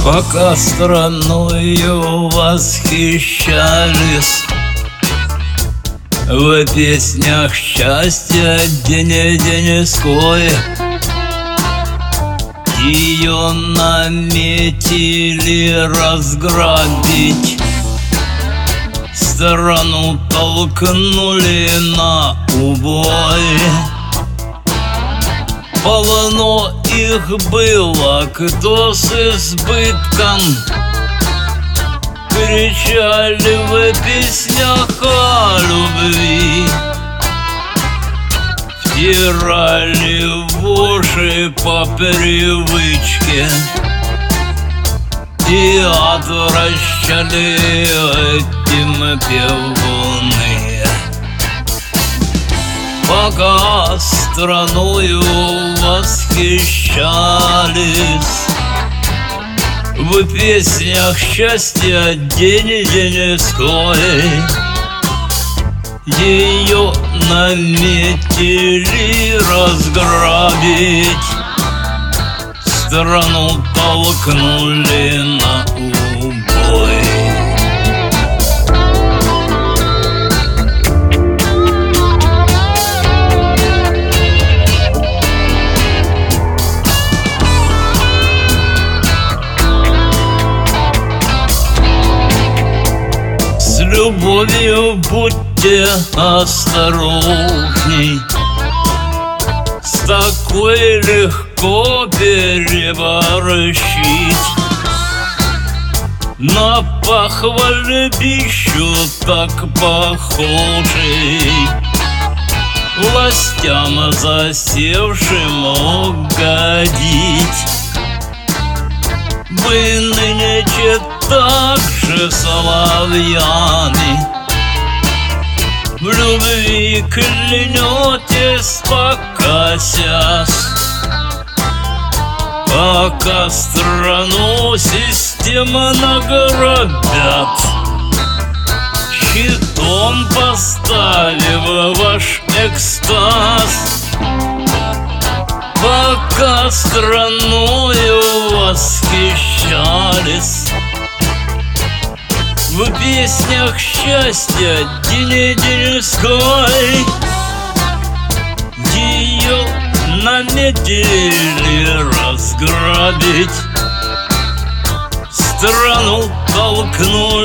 Пока страною восхищались, в песнях счастья день-деньской ее наметили разграбить. Страну толкнули на убой. Полно их было, кто с избытком кричали в песнях о любви, втирали в уши по привычке и отвращали этим певуны. Пока страною восхищались, в песнях счастья день-деньской ее наметили разграбить. Страну толкнули на убой. С любовью будьте осторожней, с такой легко переборщить. На похвальбищу так похожий, властям засевшим угодить. Вы нынче так же соловьяны в любви клянетесь, покосясь. Пока страну системно грабят, щитом поставив ваш экстаз. Пока страною восхищались, в песнях счастья день-деньской ее наметили разграбить. Страну толкнули